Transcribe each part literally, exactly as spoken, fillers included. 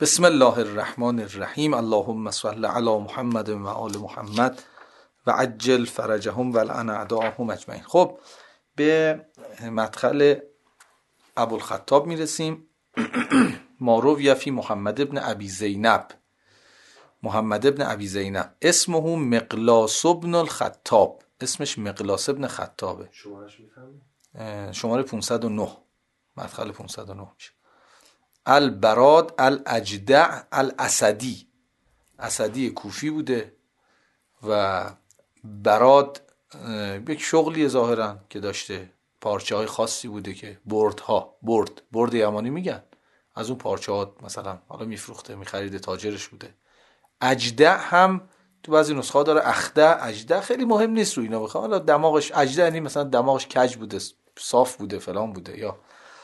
بسم الله الرحمن الرحیم. اللهم صل علی محمد و آل محمد و عجل فرجهم و لعن اعداءهم اجمعین. خب به مدخل ابوالخطاب میرسیم. ما روی فی محمد ابن ابی زینب. محمد ابن ابی زینب اسمه مقلاس ابن الخطاب. اسمش مقلاس ابن خطابه. شمارش میفهمی؟ شماره پانصد و نه، مدخل پانصد و نه میشه. البراد الاجدع الاسدی، اسدی کوفی بوده و براد یک شغلی ظاهرا که داشته، پارچه های خاصی بوده که بردها برد برد یمانی میگن، از اون پارچه ها مثلا حالا میفروخته میخریده، تاجرش بوده. اجدع هم تو بعضی نسخه ها داره اخدع. اجدع خیلی مهم نیست رو اینا بخوام، حالا دماغش اجدع یعنی مثلا دماغش کج بوده، صاف بوده، فلان بوده، یا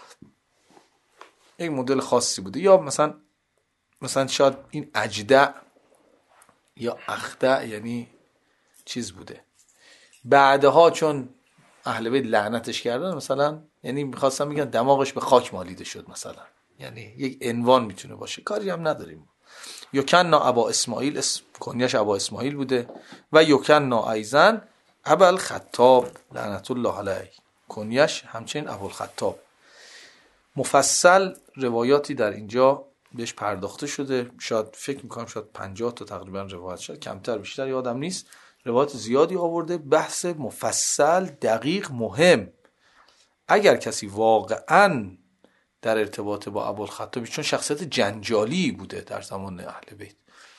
یک مدل خاصی بوده، یا مثلا مثلا شاید این اجدع یا اخدع یعنی چیز بوده. بعدها چون اهل بیت لعنتش کردن مثلا، یعنی میخواستم میگن دماغش به خاک مالیده شد مثلا، یعنی یک عنوان میتونه باشه، کاری هم نداریم. یوکننا ابا اسماعیل، اسم کنیش ابا اسماعیل بوده. و یوکننا ایزن ابا الخطاب لعنت الله علیه، کنیش همچنین ابو الخطاب. مفصل روایاتی در اینجا بهش پرداخته شده، شاید فکر میکنم شاید پنجاه تا تقریبا روایت، شاید کمتر بیشتر یادم نیست، روایات زیادی آورده، بحث مفصل دقیق مهم. اگر کسی واقعا در ارتباط با ابوالخطاب، چون شخصیت جنجالی بوده در زمان اهل بیت،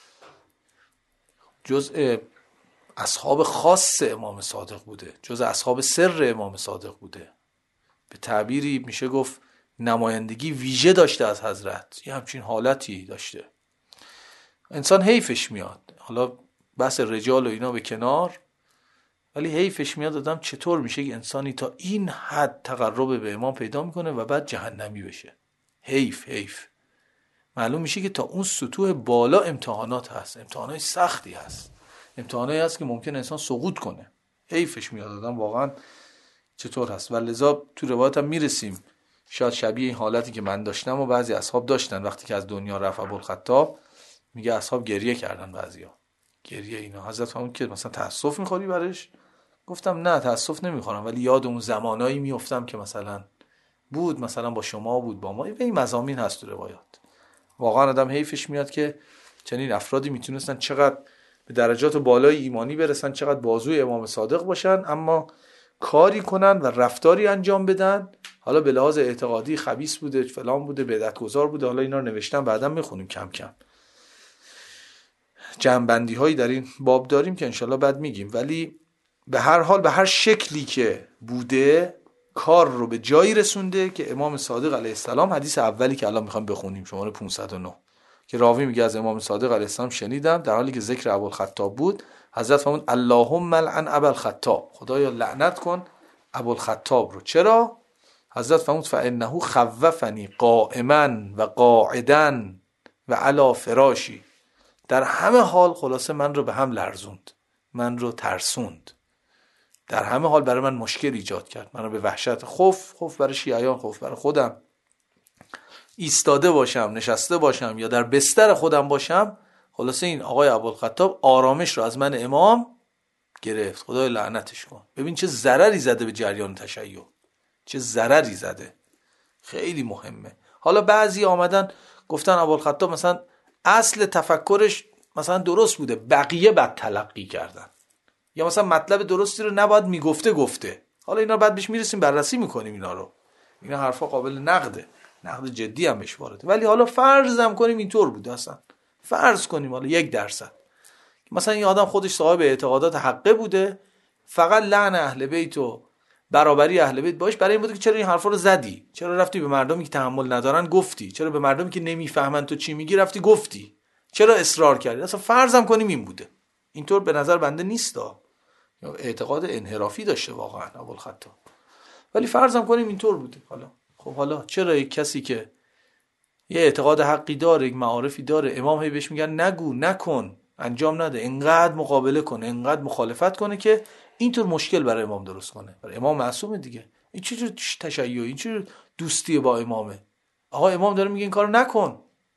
جزء اصحاب خاص امام صادق بوده، جزء اصحاب سر امام صادق بوده، به تعبیری میشه گفت نمایندگی ویژه داشته از حضرت، یه همچین حالتی داشته. انسان حیفش میاد، حالا بحث رجال و اینا به کنار، ولی حیفش میاد آدم چطور میشه که انسانی تا این حد تقرب به امام پیدا میکنه و بعد جهنمی بشه. حیف حیف معلوم میشه که تا اون سطوح بالا امتحانات هست، امتحانات سختی هست، امتحانایی هست که ممکن انسان سقوط کنه. حیفش میاد آدم واقعا چطور هست. و لذا تو روایت هم میرسیم، شاید شبیه این حالتی که من داشتم و بعضی اصحاب داشتن. وقتی که از دنیا رفت ابوالخطاب، میگه اصحاب گریه کردن، بعضیا گریه اینا. حضرت فرمود که مثلا تاسف میخوری برش؟ گفتم نه تاسف نمیخورم، ولی یاد اون زمانایی میافتم که مثلا بود، مثلا با شما بود، با ما. این مضامین هست تو روایات. واقعا آدم حیفش میاد که چنین افرادی میتونستن چقدر به درجات بالای ایمانی برسن، چقدر بازوی امام صادق باشن، اما کاری کنن و رفتاری انجام بدن، حالا به لحاظ اعتقادی خبیث بوده، فلان بوده، بدعت‌گذار بوده. حالا اینا رو نوشتن، بعداً میخونیم کم کم، جمع‌بندی هایی در این باب داریم که انشالله بعد میگیم. ولی به هر حال به هر شکلی که بوده کار رو به جایی رسونده که امام صادق علیه السلام، حدیث اولی که الان میخوام بخونیم شماره پانصد و نه، که راوی میگه از امام صادق علیه السلام شنیدم، در حالی که ذکر ابوالخطاب بود، حضرت فرمود اللهم لعن ابوالخطاب، خدایا لعنت کن ابوالخطاب رو. چرا؟ حضرت فرمود فانه خوفنی قائما و قاعدا و علی فراشی، در همه حال خلاصه من رو به هم لرزوند، من رو ترسوند، در همه حال برای من مشکل ایجاد کرد، من رو به وحشت، خوف خوف برای شیعیان، خوف برای خودم، ایستاده باشم، نشسته باشم یا در بستر خودم باشم. خلاصه این آقای ابوالخطاب آرامش رو از من امام گرفت، خدای لعنتش کن. ببین چه ضرری زده به جریان تشیع، چه ضرری زده، خیلی مهمه. حالا بعضی آمدن گفتن ابوالخطاب مثلا اصل تفکرش مثلا درست بوده، بقیه بد تلقی کردن، یا مثلا مطلب درستی رو نباید میگفته گفته. حالا اینا بعد بهش میرسیم، بررسی میکنیم اینا رو، اینا حرفا قابل نقده، نقد جدی هم بهش وارده. ولی حالا فرض هم کنیم اینطور بوده، اصلا فرض کنیم حالا یک درصد مثلا این آدم خودش صاحب اعتقادات حقه بوده، فقط لعن اهل بیت و برابری اهل بیت باش برای این بوده که چرا این حرفا رو زدی، چرا رفتی به مردمی که تحمل ندارن گفتی، چرا به مردمی که نمیفهمن تو چی میگی رفتی گفتی، چرا اصرار کردی. اصلا فرض هم کنیم این بوده، اینطور به نظر بنده نیستا، یا اعتقاد انحرافی داشته واقعا ابوالخطاب، ولی فرض هم کنیم اینطور بوده. حالا خب حالا چرا یک کسی که یه اعتقاد حقی داره، یک معارفی داره، امام هی بهش میگن نگو، نکن، انجام نده، انقدر مقابله کنه، انقدر مخالفت کنه که اینطور مشکل برای امام درست کنه؟ برای امام معصومه دیگه، این چه جور تشیع، این چه جور دوستی با امامه؟ آقا امام داره میگه این کارو نکن،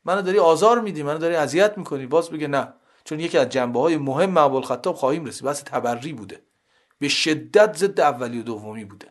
منو داری آزار میدی، منو داری اذیت میکنی. باز بگه نه، چون یکی از جنبه‌های مهم ابوالخطاب خواهیم رسید، بحث تبری بوده، به شدت ضد اولی و دومی بوده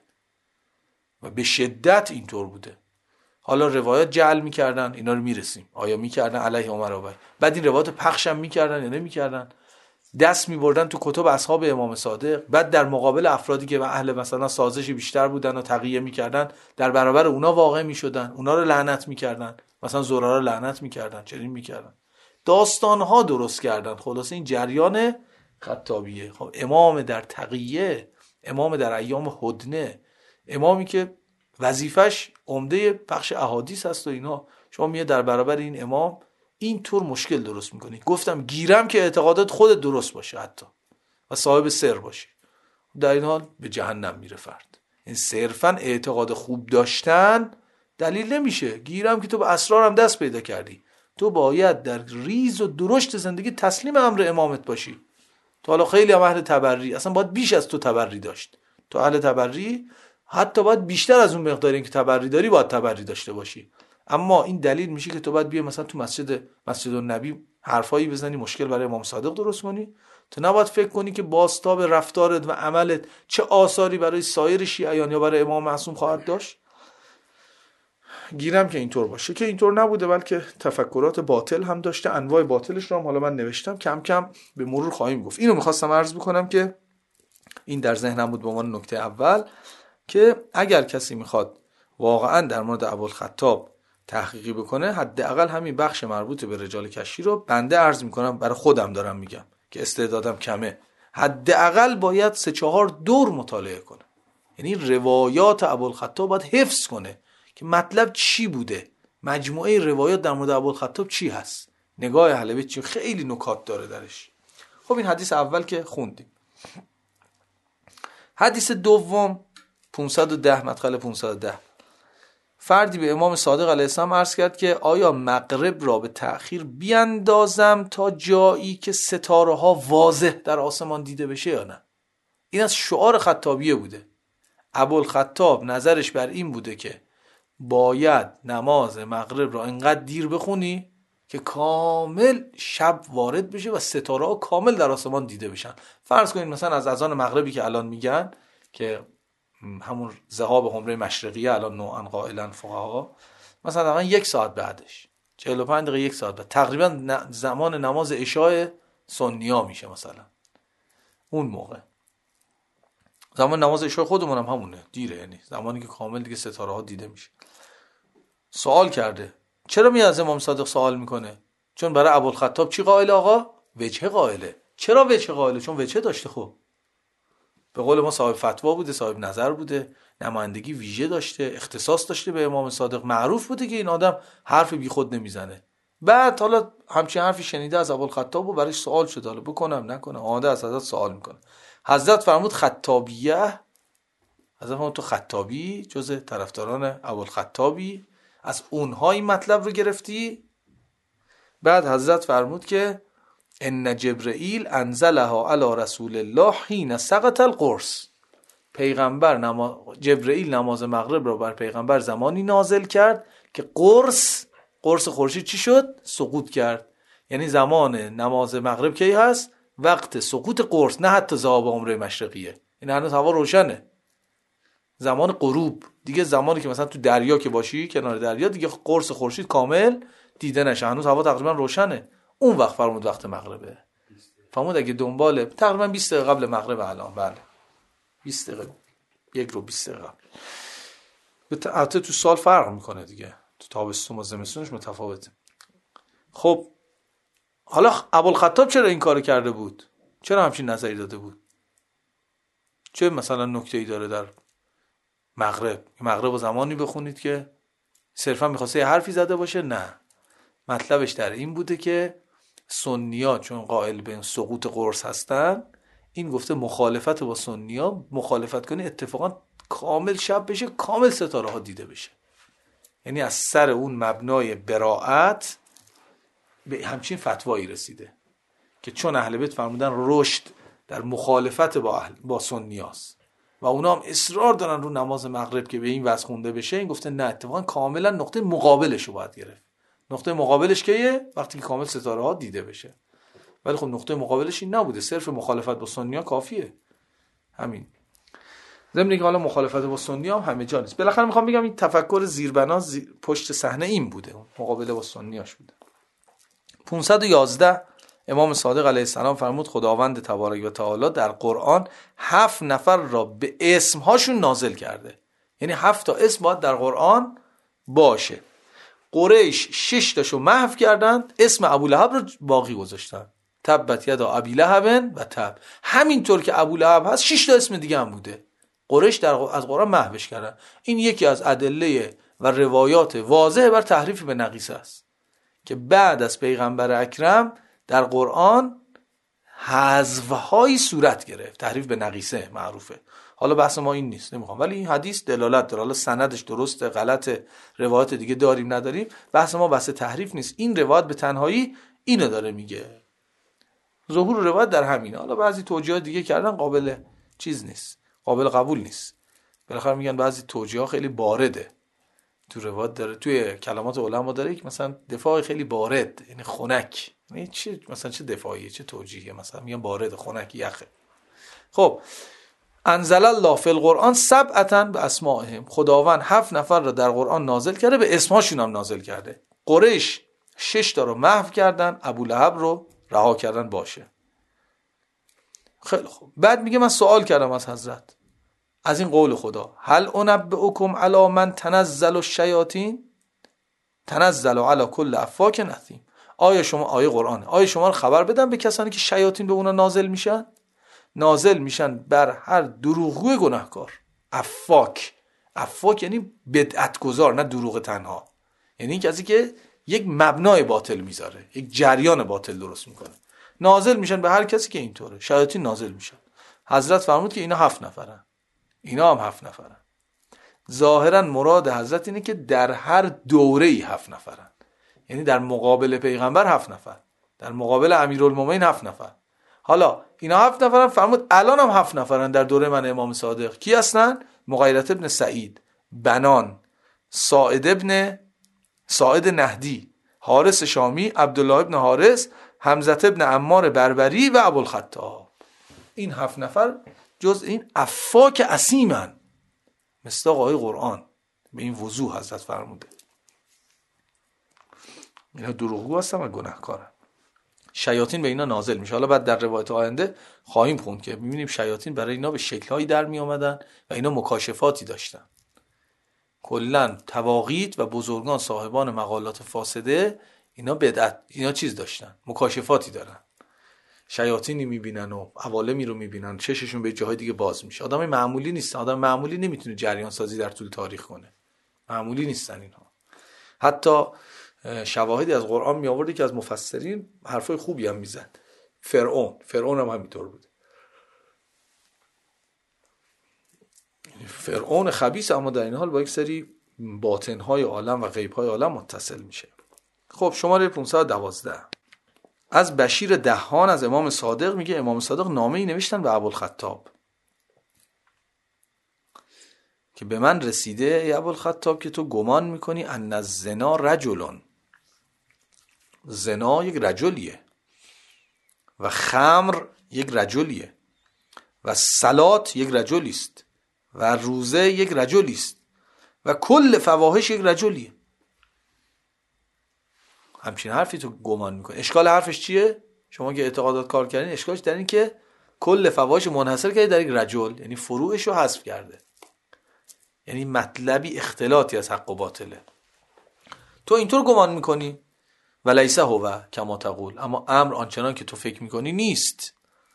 و به شدت اینطور بوده. حالا روایات جعل میکردن، اینا رو میرسیم، آیا میکردن علیه عمر و بعد این روایات پخش هم میکردن یا نمیکردن، دست میبردن تو کتب اصحاب امام صادق، بعد در مقابل افرادی که اهل مثلا سازش بیشتر بودن و تقیه میکردن در برابر اونا واقع میشدن، اونا رو لعنت میکردن، مثلا زرارا رو لعنت میکردن، چنین میکردن، داستانها درست کردن. خلاصه این جریان خطابیه. خب امام در تقیه، امام در ایام هدنه، امامی که وظیفش عمده پخش احادیث هست و اینا، شما میاد در برابر این امام اینطور مشکل درست میکنی. گفتم گیرم که اعتقادات خودت درست باشه حتی و صاحب سر باشی، در این حال به جهنم میره فرد. این صرفا اعتقاد خوب داشتن دلیل نمیشه. گیرم که تو به اسرارم دست پیدا کردی، تو باید در ریز و درشت زندگی تسلیم امر امامت باشی. تو حالا خیلی هم اهل تبری، اصلا باید بیش از تو تبری داشت. تو اهل تبری حتی باید بیشتر از اون مقداری این که تبری داری باید تبری داشته باشی. اما این دلیل میشه که تو باید بیای مثلا تو مسجد مسجد النبی حرفایی بزنی، مشکل برای امام صادق درست کنی. تو نباید فکر کنی که بازتاب رفتارت و عملت چه آثاری برای سایر شیعیان یا برای امام معصوم خواهد داشت. گیرم که اینطور باشه، که اینطور نبوده، بلکه تفکرات باطل هم داشته. انواع باطلش رو هم حالا من نوشتم، کم کم به مرور خواهیم گفت. اینو میخواستم عرض بکنم که این در ذهنم بود به عنوان نکته اول، که اگر کسی میخواد واقعا در مورد ابوالخطاب تحقیقی بکنه، حداقل همین بخش مربوط به رجال کشی رو بنده عرض میکنم، برای خودم دارم میگم که استعدادم کمه، حداقل باید سه چهار دور مطالعه کنه. یعنی روایات ابوالخطاب باید حفظ کنه که مطلب چی بوده، مجموعه روایات در مورد ابوالخطاب چی هست، نگاه اهل بیت چی، خیلی نکات داره درش. خب این حدیث اول که خوندیم. حدیث دوم پانصد و ده، مدخل پانصد و ده. فردی به امام صادق علیه السلام عرض کرد که آیا مغرب را به تأخیر بیاندازم تا جایی که ستاره ها واضح در آسمان دیده بشه یا نه؟ این از شعار خطابیه بوده. ابوالخطاب نظرش بر این بوده که باید نماز مغرب را انقدر دیر بخونی که کامل شب وارد بشه و ستاره ها کامل در آسمان دیده بشن. فرض کنید مثلا از اذان مغربی که الان میگن که همون ذهاب حمره مشرقیه الان نوعا قائلا فقها، مثلا دقیقا یک ساعت بعدش، چهل و پنج دقیقه یک ساعت بعد، تقریبا زمان نماز عشاء سنیا میشه. مثلا اون موقع زمان نماز عشاء خودمون هم همونه، دیره، یعنی زمانی که کامل دیگه ستاره ها دیده میشه. سوال کرده. چرا می از امام صادق سوال میکنه؟ چون برای ابوالخطاب چی قائل آقا؟ وجه قائله. چرا وجه قائله؟ چون وجه داشته. خب به قول ما صاحب فتوا بوده، صاحب نظر بوده، نمایندگی ویژه داشته، اختصاص داشته به امام صادق، معروف بوده که این آدم حرف بی خود نمیزنه. بعد حالا همچین حرفی شنیده از ابوالخطاب و برایش سوال شده، حالا بکنم نکنم، آمده از حضرت سوال میکنه. حضرت فرمود خطابیه، حضرت فرمود تو خطابی، جز طرفداران ابوالخطابی، از اونها این مطلب رو گرفتی؟ بعد حضرت فرمود که ان جبرئیل انزلها علی رسول الله حین سقط القرص. پیغمبر نما... جبرئیل نماز مغرب رو بر پیغمبر زمانی نازل کرد که قرص قرص خورشید چی شد؟ سقوط کرد. یعنی زمان نماز مغرب کی هست؟ وقت سقوط قرص، نه حتی ذهاب عمره مشرقیه. این هنوز هوا روشنه، زمان غروب دیگه، زمانی که مثلا تو دریا که باشی، کنار دریا، دیگه قرص خورشید کامل دیده نشه، هنوز هوا تقریبا روشنه. اون وقت فرمود وقت مغربه. فرمود اگه دنبال تقریبا بیست دقیقه قبل مغرب الان، بله بیست دقیقه، یک رو بیست دقیقه قبل. البته تو سال فرق میکنه دیگه، تو تابستون و زمستونش متفاوته. خب حالا ابوالخطاب چرا این کارو کرده بود؟ چرا همچین نظری داده بود؟ چه مثلا نکته‌ای داره در مغرب؟ مغرب و زمانی بخونید که صرفا می‌خواسته یه حرفی زده باشه؟ نه، مطلبش در این بوده که سنی‌ها چون قائل به سقوط قرص هستن، این گفته مخالفت با سنی‌ها، مخالفت کنی اتفاقا کامل شب بشه، کامل ستاره ها دیده بشه. یعنی از سر اون مبنای براءت به همچین فتوایی رسیده که چون اهل بیت فرمودن رشد در مخالفت با اهل با سنیاست و اونا هم اصرار دارن رو نماز مغرب که به این وضع خونده بشه، این گفته نه، اتفاقا کاملا نقطه مقابلش رو باید گرفت. نقطه مقابلش کیه؟ وقتی که کامل ستاره ها دیده بشه. ولی خب نقطه مقابلش این نبوده، صرف مخالفت با سنی ها کافیه. همین. ضمن اینکه حالا مخالفت با سنی هم همه جا نیست. بالاخره میخوام بگم این تفکر زیربنا زیر... پشت صحنه این بوده، مقابله با سنیاش بوده. پانصد و یازده امام صادق علیه السلام فرمود خداوند تبارک و تعالی در قرآن هفت نفر را به اسمهاشون نازل کرده. یعنی هفت تا اسم باید در قرآن باشه. قریش شش تاشو محو کردند، اسم ابولهب رو باقی گذاشتن. تبت یدا ابی لهب و تب. همینطور که ابولهب هست شش تا اسم دیگه هم بوده. قریش در از قرآن محوش کردن. این یکی از ادله و روایات واضح بر تحریف به نقیصه است که بعد از پیغمبر اکرم در قرآن حذف‌هایی صورت گرفت. تحریف به نقیصه معروفه. حالا بحث ما این نیست، نمیخوام، ولی این حدیث دلالت داره. حالا سندش درسته غلطه، روایات دیگه داریم نداریم، بحث ما بحث تحریف نیست. این روایت به تنهایی اینو داره میگه. ظهور روایت در همینه. حالا بعضی توجیهات دیگه کردن قابل چیز نیست، قابل قبول نیست. بالاخره میگن بعضی توجیهات خیلی بارده تو روایت داره، توی کلمات علما داره که مثلا دفاع خیلی بارد، یعنی خنک. یعنی چه مثلا چه دفاعیه، چه توجیهیه، مثلا میگن بارد، خنک، یخه. خب انزل الله فی القرآن سبعة به اسمائهم. خداوند هفت نفر را در قرآن نازل کرده، به اسمهاشون هم نازل کرده. قریش شش تا رو محو کردن، ابولهب رو رها کردن باشه. خیلی خوب. بعد میگه من سوال کردم از حضرت از این قول خدا، هل انبئکم علی من تنزل الشیاطین تنزل علی کل افاک اثیم. آیا شما آیه قرآن آیا شما رو خبر بدم به کسانی که شیاطین به اونا نازل میشن؟ نازل میشن بر هر دروغگوی گناهکار. افاک، افاک یعنی بدعت گذار، نه دروغ تنها، یعنی کسی که یک مبنای باطل میذاره، یک جریان باطل درست میکنه. نازل میشن به هر کسی که اینطوره. شیاطین نازل میشن. حضرت فرمود که اینا هفت نفرن، اینا هم هفت نفرن. ظاهرا مراد حضرت اینه که در هر دوره‌ای هفت نفرن، یعنی در مقابل پیغمبر هفت نفر، در مقابل امیرالمومنین هفت نفر. حالا اینا هفت نفرن، فرمود الان هم هفت نفرن در دوره من امام صادق. کی هستن؟ مغیرة ابن سعید، بنان، ساعد ابن ساعد نهدی، حارس شامی، عبدالله ابن حارس، حمزه ابن عمار بربری و ابوالخطاب. این هفت نفر جز این افاک اسیمن، مصداق آیه قرآن به این وضوح حضرت فرموده. اینا دروغگو هستن و گناهکارن. شیاطین به اینا نازل میشه. حالا بعد در روایت آینده خواهیم خوند که میبینیم شیاطین برای اینا به شکل‌هایی در می آمدن و اینا مکاشفاتی داشتن. کلا تواقیت و بزرگان صاحبان مقالات فاسده اینا بدعت، اینا چیز داشتن، مکاشفاتی دارن. شیاطینی میبینن و عوالمی رو میبینن، چششون به جاهای دیگه باز میشه. آدم معمولی نیستن. آدم معمولی نمیتونه جریان سازی در طول تاریخ کنه. معمولی نیستن اینها. حتی شواهدی از قرآن می آورده که از مفسرین حرفای خوبی هم میزد. فرعون فرعون هم همینطور بود. فرعون خبیث، اما در این حال با یک سری باطنهای عالم و غیبهای عالم متصل میشه. خب شماره پانصد و دوازده از بشیر دهان از امام صادق میگه امام صادق نامه‌ای نوشتن به ابوالخطاب که به من رسیده ای ابوالخطاب که تو گمان میکنی ان الزنا رجلون، زنا یک رجلیه و خمر یک رجلیه و صلات یک رجلی است و روزه یک رجلی است و کل فواحش یک رجلیه. همچین حرفی تو گمان میکنی. اشکال حرفش چیه؟ شما که اعتقادات کار کردین، اشکالش در این که کل فواحش منحصر کرده در یک رجل، یعنی فروعش رو حذف کرده، یعنی مطلبی اختلاطی از حق و باطله. تو اینطور گمان میکنی و لیس هو کما تقول، اما امر آنچنان که تو فکر میکنی نیست.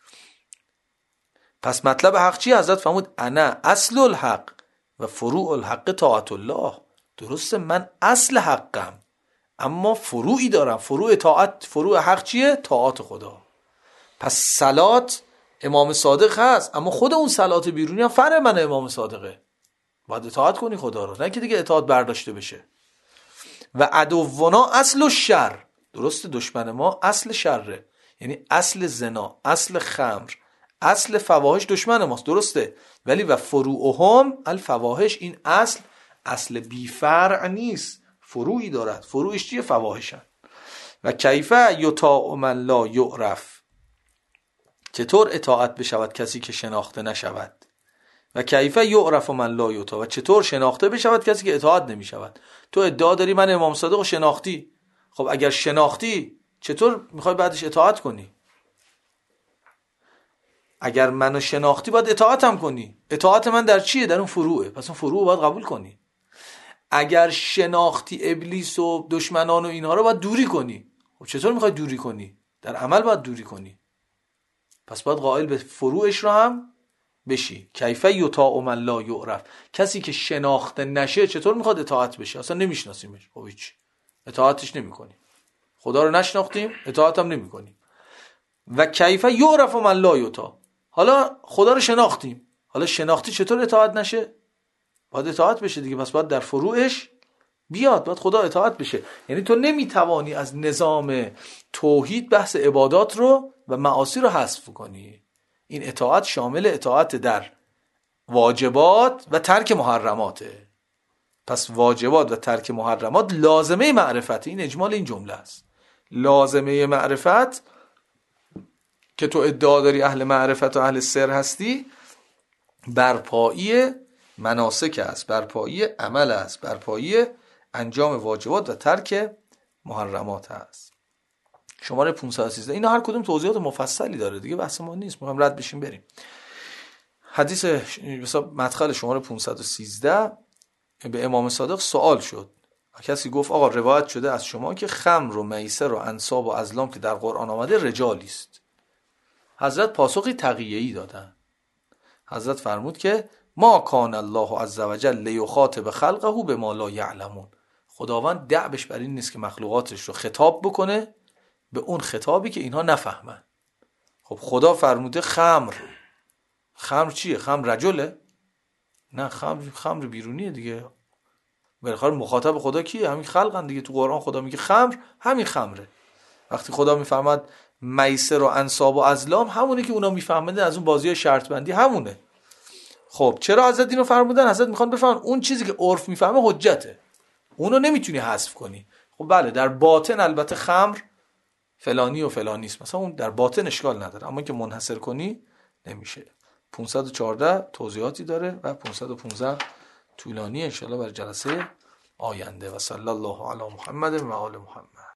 پس مطلب حق چی؟ حضرت فرمود انا اصل الحق و فروع الحق طاعت الله. درسته من اصل حقم اما فروعی دارم. فروع طاعت، فروع حق چیه؟ طاعت خدا. پس صلات امام صادق هست، اما خود اون صلات بیرونی هم فرع من امام صادقه. باید اطاعت کنی خدا رو، نه که دیگه اطاعت برداشته بشه. و عدونا اصل الشر، درسته دشمن ما اصل شره، یعنی اصل زنا، اصل خمر، اصل فواحش دشمن ماست، درسته، ولی و فروعهم الفواحش، این اصل اصل بی فرع نیست، فروعی دارد. فروعش چیه؟ فواحشن. و کیف یطاع من لا یعرف، چطور اطاعت بشود کسی که شناخته نشود. و کیف یعرف من لا یطاع، و چطور شناخته بشود کسی که اطاعت نمی شود. تو ادعا داری من امام صادق رو شناختی، خب اگر شناختی چطور میخوای بعدش اطاعت کنی؟ اگر منو شناختی باید اطاعتم کنی. اطاعت من در چیه؟ در اون فروعه، پس اون فروع باید قبول کنی. اگر شناختی ابلیس و دشمنان و اینها رو باید دوری کنی، خب چطور میخوای دوری کنی؟ در عمل باید دوری کنی. پس باید قائل به فروعش رو هم بشی. کیف یطاع من لا یعرف، کسی که شناخته نشه چطور میخواد اطاعت بشه؟ اصلا نمیشناسیمش، خب هیچ اطاعتش نمیکنی. خدا رو نشناختیم، اطاعت هم نمیکنیم. و کیف یعرف من لا یطاع، حالا خدا رو شناختیم، حالا شناختی چطور اطاعت نشه؟ باید اطاعت بشه دیگه. پس باید در فروعش بیاد، باید خدا اطاعت بشه. یعنی تو نمیتوانی از نظام توحید بحث عبادات رو و معاصی رو حذف کنی. این اطاعت شامل اطاعت در واجبات و ترک محرماته. پس واجبات و ترک محرمات لازمه معرفت. این اجمال این جمله است. لازمه معرفت که تو ادعا داری اهل معرفت و اهل سر هستی، برپایی مناسک است، برپایی عمل است، برپایی انجام واجبات و ترک محرمات است. شماره پانصد و سیزده. اینا هر کدوم توضیحات مفصلی داره دیگه، بحث ما نیست، میخوایم رد بشیم بریم. حدیث مثلا مدخل شماره پانصد و سیزده، به امام صادق سوال شد. کسی گفت آقا روایت شده از شما که خمر و میسر و انصاب و ازلام که در قرآن آمده رجالی است. حضرت پاسخی تقیه‌ای دادن. حضرت فرمود که ما کان الله عز وجل لیخاطب خلقه بما لا یعلمون. خداوند دعبش بر این نیست که مخلوقاتش رو خطاب بکنه به اون خطابی که اینها نفهمن. خب خدا فرموده خمر. خمر چیه؟ خمر رجله؟ نه، خمر خمر بیرونیه دیگه. بالاخره مخاطب خدا کیه؟ همین خلقن دیگه. تو قرآن خدا میگه خمر، همین خمره. وقتی خدا میفهمد میسر و انصاب و ازلام، همونه که اونا میفهمدن از اون بازی شرط بندی، همونه. خب چرا حضرت اینو فرمودن؟ حضرت میخوان بفهمن اون چیزی که عرف میفهمه حجته، اونو نمیتونی حذف کنی. خب بله، در باطن البته خمر فلانی و فلانی است، مثلا اون در باطن اشکال نداره، اما که منحصر کنی نمیشه. پانصد و چهارده توضیحاتی داره و پانصد و پانزده طولانی، ان شاءالله برای جلسه آینده. و صلی الله علی محمد و آل محمد.